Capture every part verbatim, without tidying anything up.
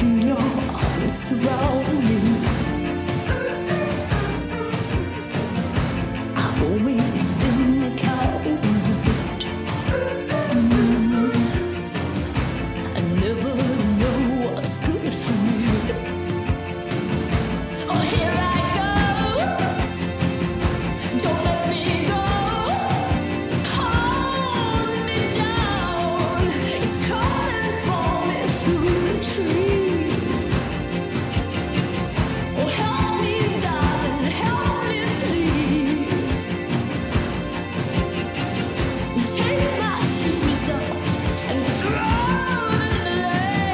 Feel your arms surround me. I've always been a coward. Mm. I never know what's good for me. Oh, here I go. Don't let me go. Hold me down. It's coming for me through the trees. Oh, help me, darling, help me, please. Take my shoes off and throw them away.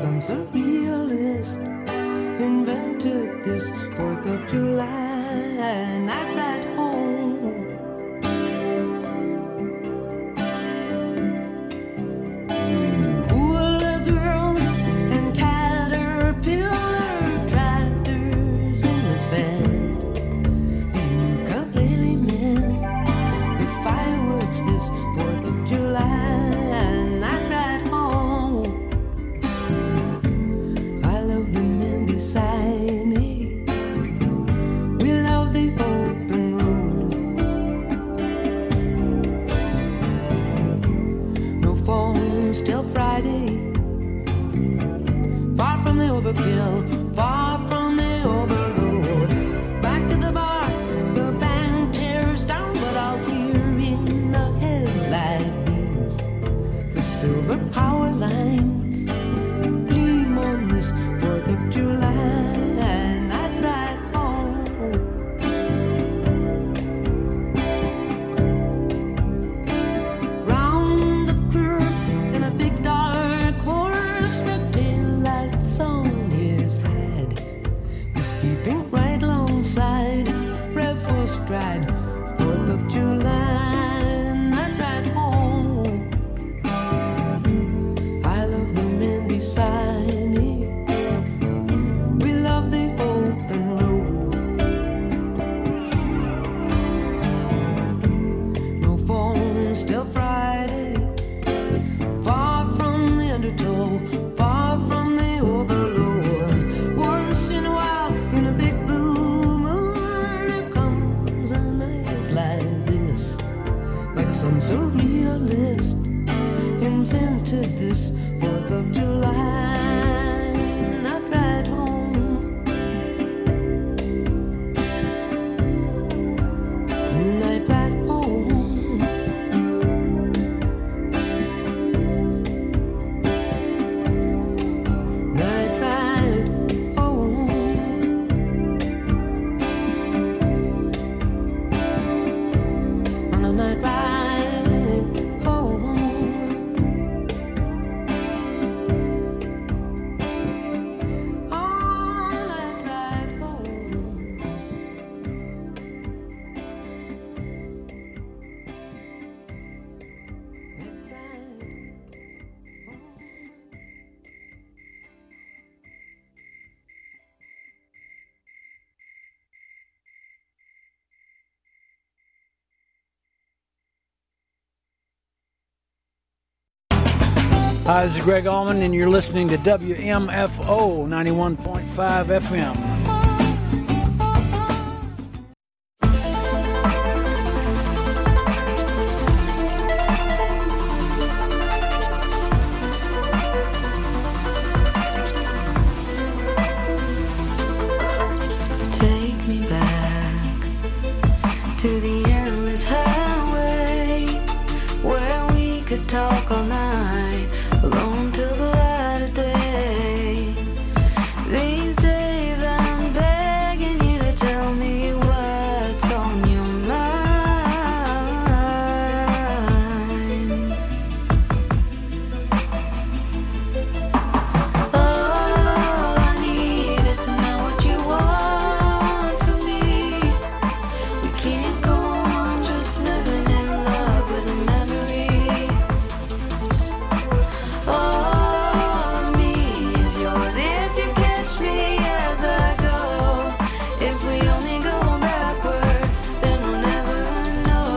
some surrealist invented this fourth of July night ride home. Hula girls and caterpillar tractors in the sand, the ukulele men, the fireworks this fourth of July night ride home. I love the men beside me. We love the open road. No phones till Friday. Far from the overkill, far from the overload. Back to the bar, the band tears down, but I'll hear in the headlight beams the silver power lines gleam on this fourth of July night ride home. Round the curve in a big dark horse, red taillights on his head. He's keeping right alongside, rev for stride, fourth of July night ride home. I love the men beside me. We love the open road. No phones till Friday. Far from the undertow, far from the overload. Once in a while, in a big blue moon, there comes a night like this, like some surrealist invented this fourth of July night ride home. Night ride home. Night ride home. On a night ride home. On a night ride home. Night ride home. Hi, this is Greg Allman, and you're listening to W M F O ninety-one point five F M. Take me back to the endless highway where we could talk all night, alone till the light of day. These days I'm begging you to tell me what's on your mind. All I need is to know what you want from me. We can't go on just living in love with a memory. All of me is yours if you catch me as I go. If we only go backwards, then we'll never know.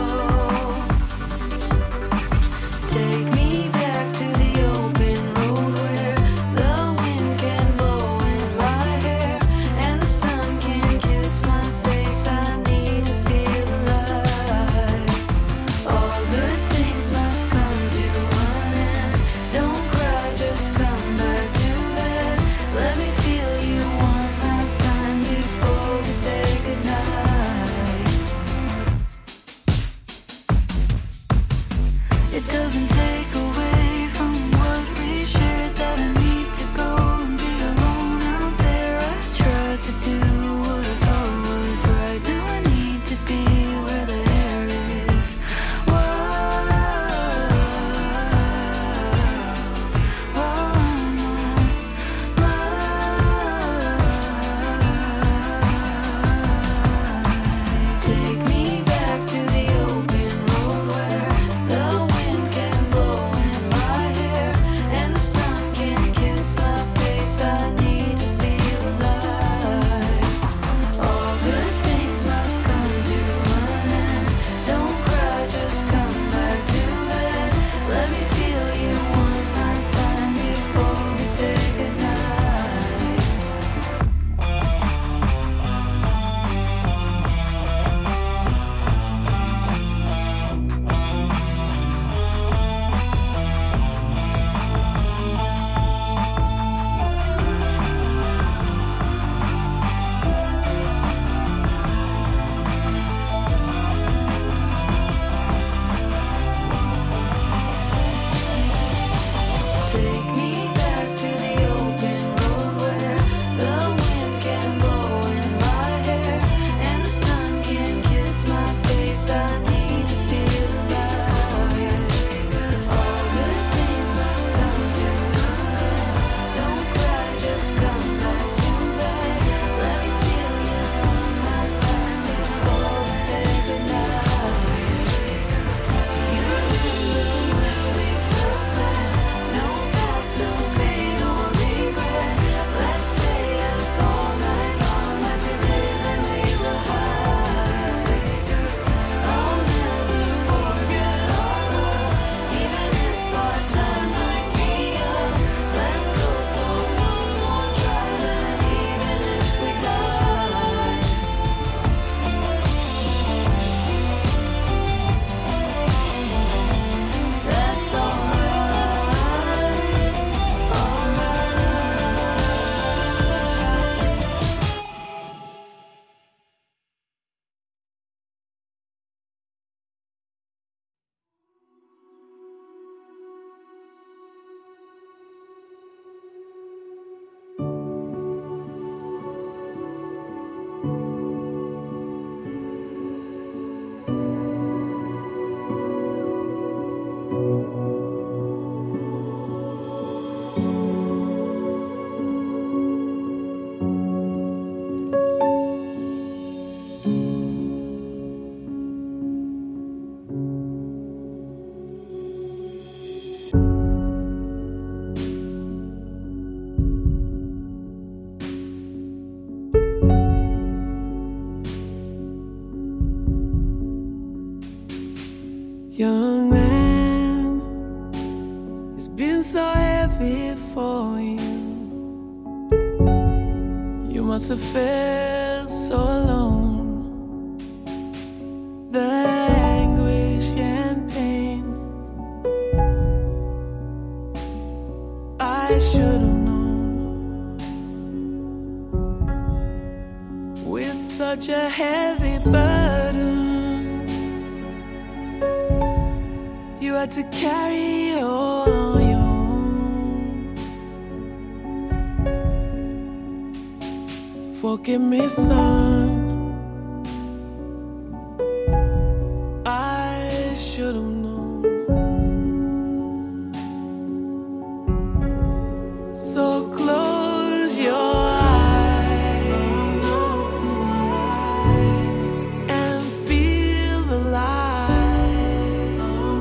Take me back to the open road where the wind can blow in my hair and the sun can kiss my face. I need to feel alive. All good things must come to an end. Don't cry, just come back to bed. Let me feel you one last time before we say goodnight. It doesn't take away from what we shared that I need to go and be alone out there. I tried to do what I thought was right. Now I need to be where the air is. Whoa, whoa, Young man, it's been so heavy for you. You must have felt so alone. The anguish and pain, I should have known. With such a heavy burden, you had to carry all on your own. Forgive me, son, I should have known. So close your eyes and feel the light.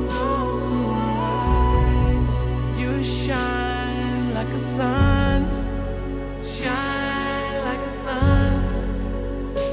You shine like a sun, shine like a sun.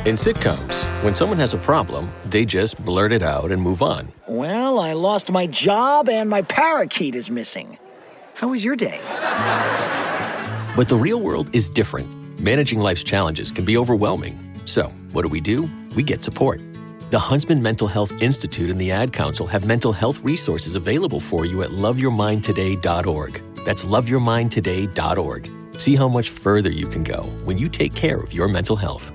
In sitcoms, when someone has a problem, they just blurt it out and move on. Well, I lost my job and my parakeet is missing. How was your day? But the real world is different. Managing life's challenges can be overwhelming. So, what do we do? We get support. The Huntsman Mental Health Institute and the Ad Council have mental health resources available for you at love your mind today dot org. That's love your mind today dot org. See how much further you can go when you take care of your mental health.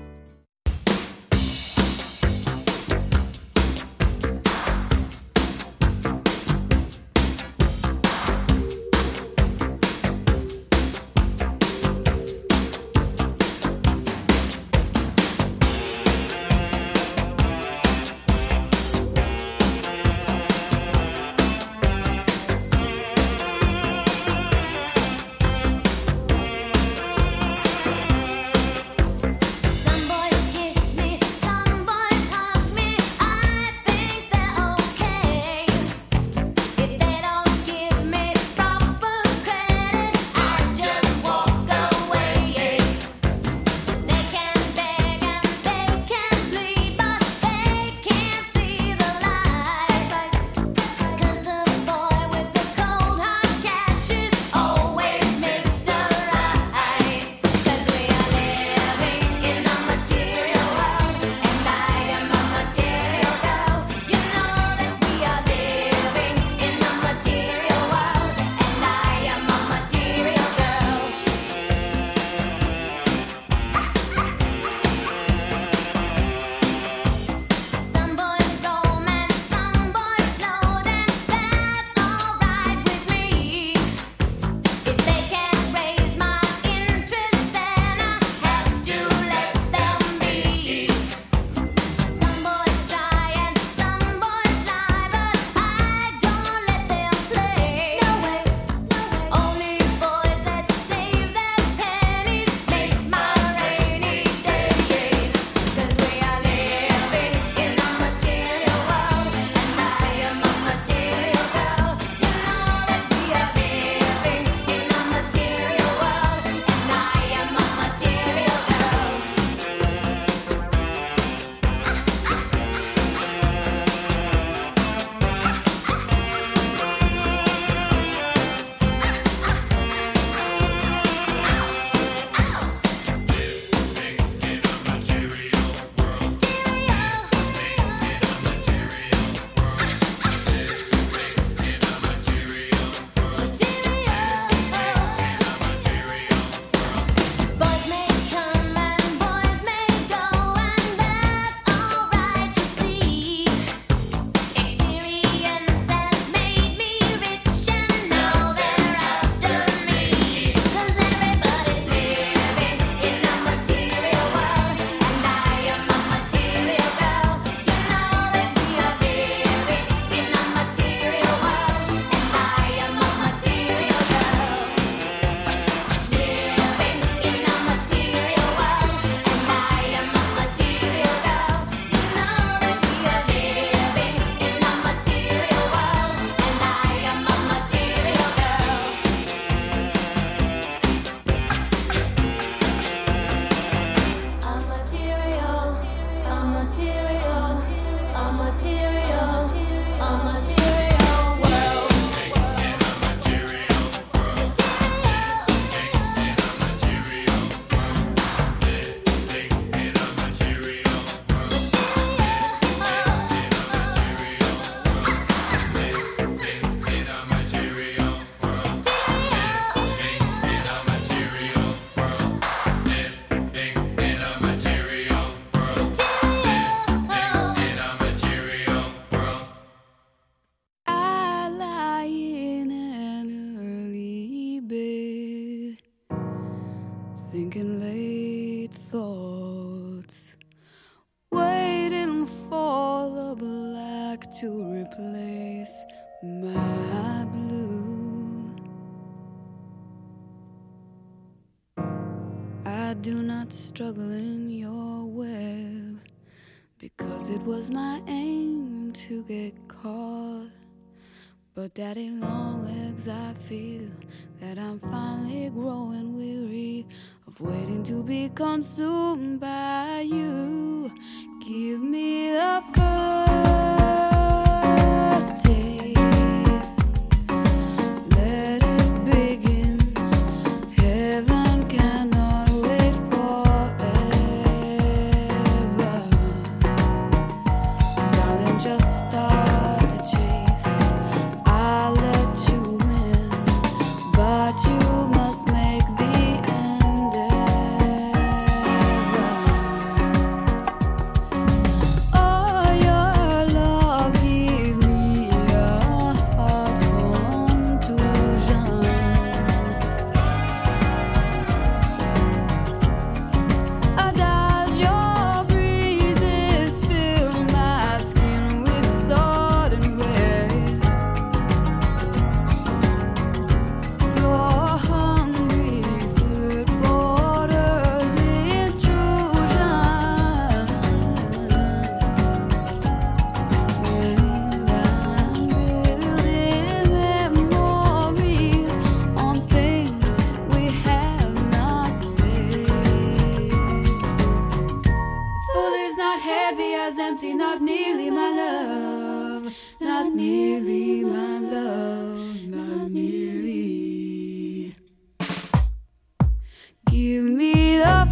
thinking late thoughts, waiting for the black to replace my blue. I do not struggle in your web, because it was my aim to get caught. But daddy long legs, I feel that I'm finally growing weary day of waiting to be consumed by you. Give me the first taste. Let it begin. Heaven cannot wait forever. Darling, just start the chase. I'll let you win, but you must make the endeavor. Oh, your love give me a heart contusion. Does your breezes fill my skin with sudden weight? Your hungry foot borders intrusion, and I'm building memories on things we have not said. Full is not heavy as empty, not nearly my love, not nearly my love, not nearly. Give me the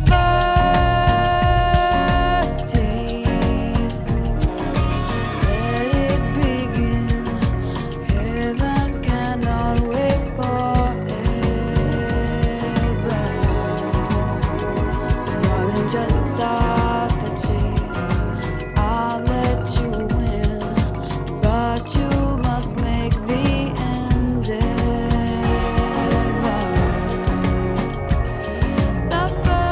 first taste. Let it begin. Heaven cannot wait forever. Darling, just start the chase. I'll let you win, but you must make the endeavor. The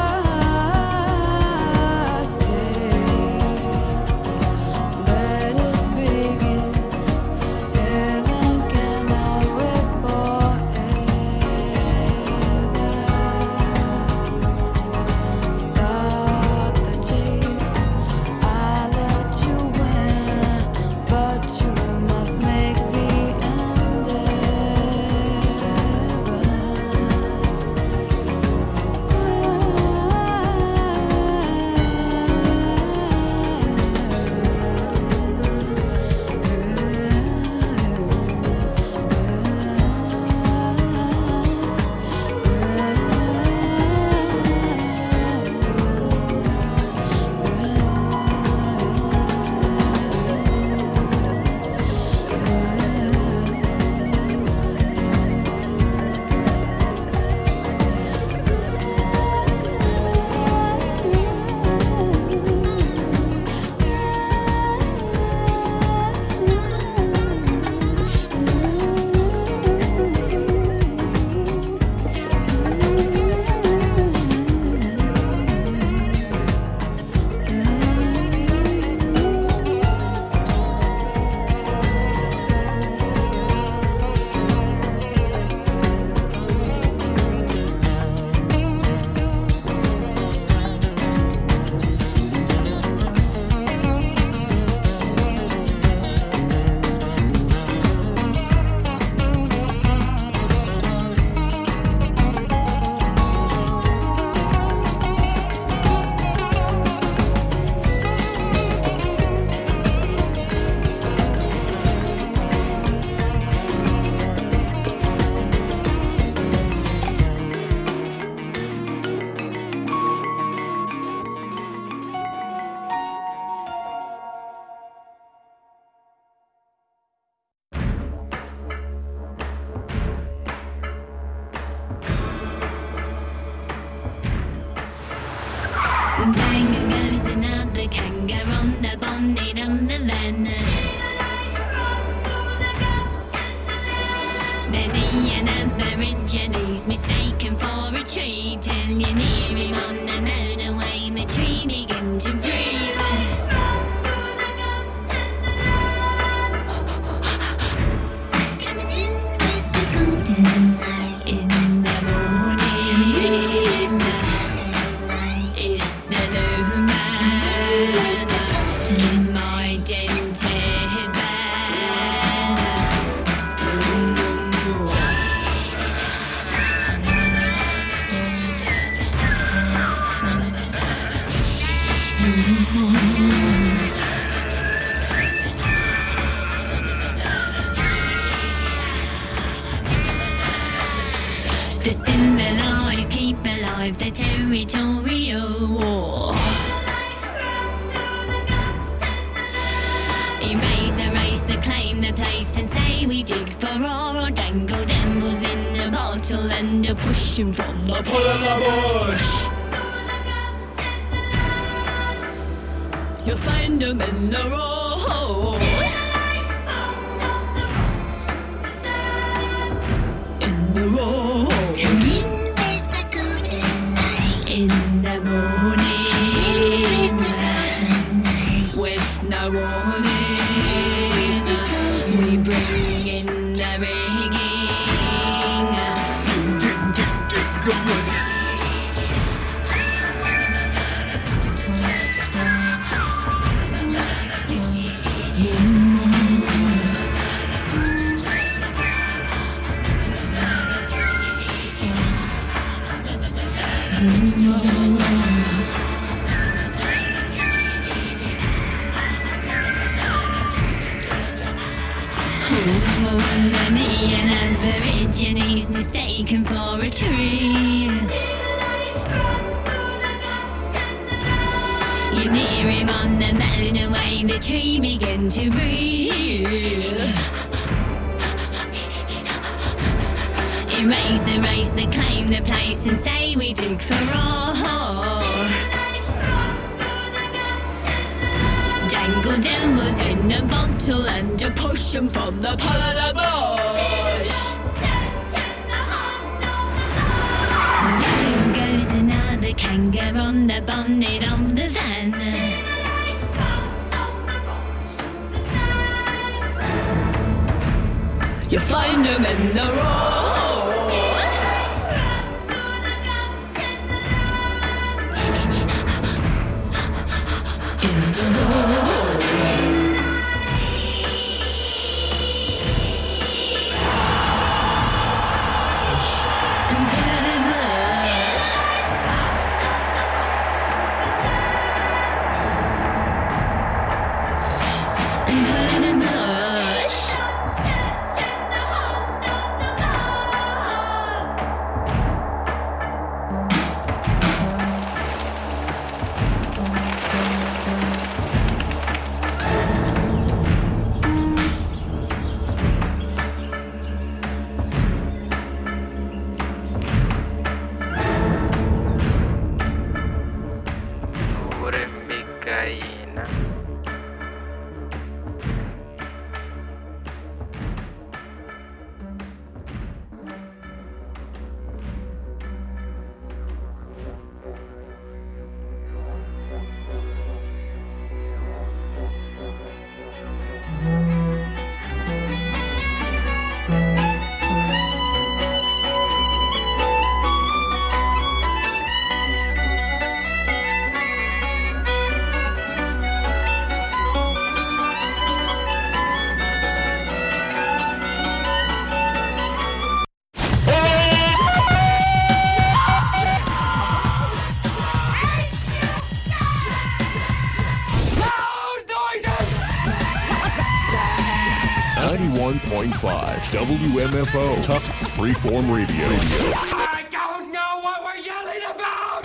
first taste. Let it begin. Heaven cannot wait forever. Start the chase. I'll let you win, but you must make the Bang goes another kangaroo on the bonnet on the van. Many an Aborigines mistaken for a tree, till you near him on the motorway, the tree begin to breathe. Coming in with the golden light in the morning. It's the new man. It's my dented van. The civilized keep alive the territorial war. Erase the race, the claim the place, and say we dig for ore, or dangle devils in a bottle and a push 'em from the pull of the bush. You'll find 'em in the road. In the road. Come in with the golden light. In the morning. Come in with the golden light. With no warning. We bring in the rigging. Many an Aborigines mistaken for a tree. You near him on the moon away, the tree began to breathe. Erase the race, the claim the place, and say we dig for ore. Dangle devils in a bottle and a push 'em from the pull of the bush. Bang goes another kangaroo on the bonnet of the van. You find 'em in the road. In the road. ninety-one point five W M F O Tufts Freeform Radio. I don't know what we're yelling about!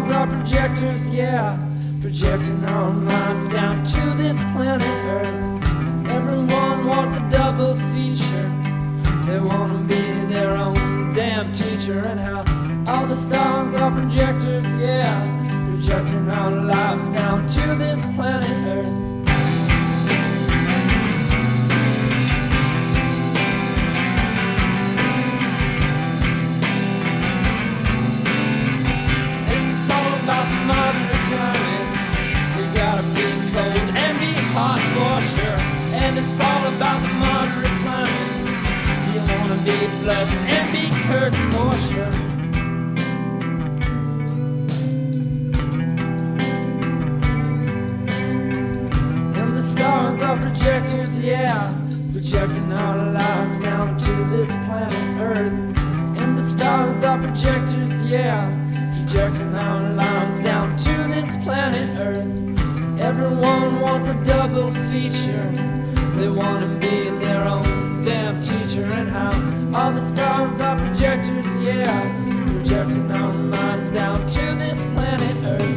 stars are projectors, yeah, projecting our minds down to this planet Earth. Everyone wants a double feature. They want to be their own damn teacher. And how all the stars are projectors, yeah, projecting our lives down to this planet Earth. It's all about the moderate climates. We gotta be cold and be hot for sure. And it's all about the moderate climates. You wanna be blessed and be cursed for sure. And the stars are projectors, yeah, projecting our lives down to this planet Earth. And the stars are projectors, yeah, projecting our lives down to this planet Earth. Everyone wants a double feature. They want to be their own damn teacher. And how all the stars are projectors, yeah, projecting our minds down to this planet Earth.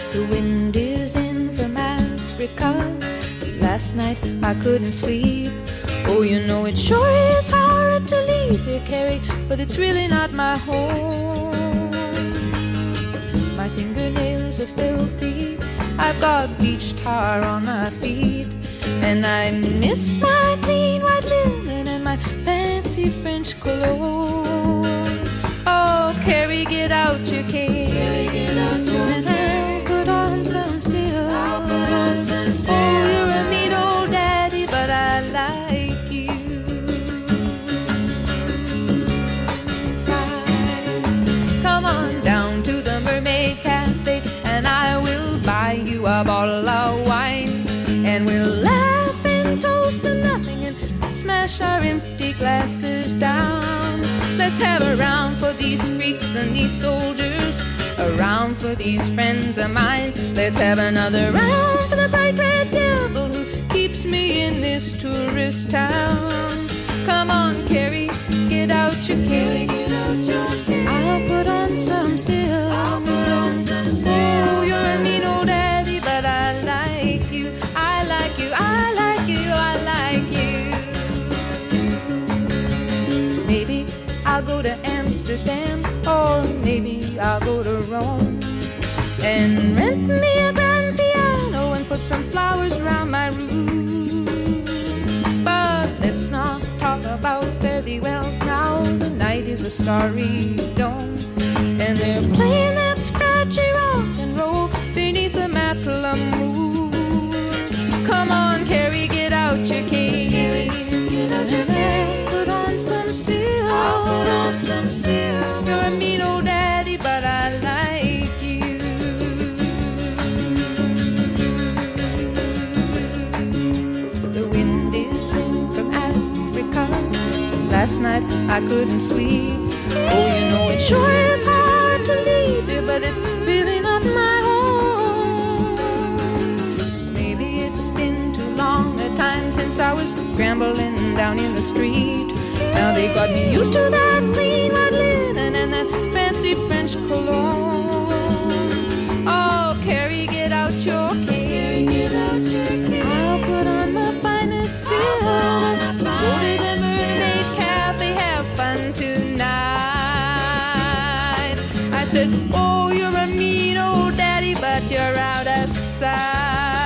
The wind is in from Africa. Last night I couldn't sleep. Oh, you know it sure is hard to leave here, Carrie, but it's really not my home. My fingernails are filthy. I've got beach tar on my feet, and I miss my clean white linen and my fancy French cologne. Oh, Carrie, get out your cane. Carrie, get out your cane. And put on some silk. I'll put on some silk. Oh, you're a mean old daddy, but I like you. Fine. Come on down to the Mermaid Cafe, and I will buy you a bottle of wine, and we'll laugh and toast to nothing and smash our empty glasses down. Let's have a round for these freaks and these soldiers, a round for these friends of mine. Let's have another round for the bright red devil who keeps me in this tourist town. Come on, Carrie, get out your cane. I'll put on some silk. I'll put on some silk. Oh, you're a mean old daddy, but I like you. I like you. I like you. I like you. Maybe I'll go to Amsterdam, or maybe I'll go to Rome and rent me a grand piano and put some flowers around my room. But let's not talk about fairy wells now. The night is a starry dome, and they're playing that scratchy rock and roll beneath the Matla moon. Come on, Carrie, get out your cane. Carrie, get out your cane. Put on some silk. I'll put on some silk. You're a mean old daddy, but I like you. The wind is in from Africa. Last night I couldn't sleep. Oh, you know it sure is hard to leave here, but it's really not my home. Maybe it's been too long a time since I was scrambling down in the street. Now they got me used to that clean white linen and that fancy French cologne. Oh, Carrie, get out your cane. I'll put on my finest silk. Go to the Mermaid Cafe, have fun tonight. I said, oh, you're a mean old daddy, but you're out of sight.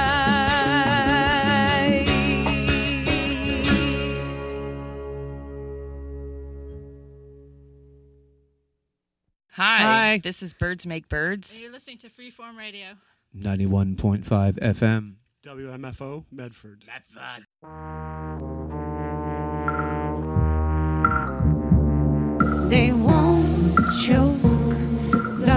Hi. Hi. This is Birds Make Birds. And you're listening to Freeform Radio. ninety-one point five F M. W M F O, Medford. Medford. They won't choke the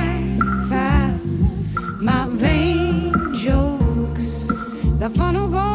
life out my vain jokes. The fun will go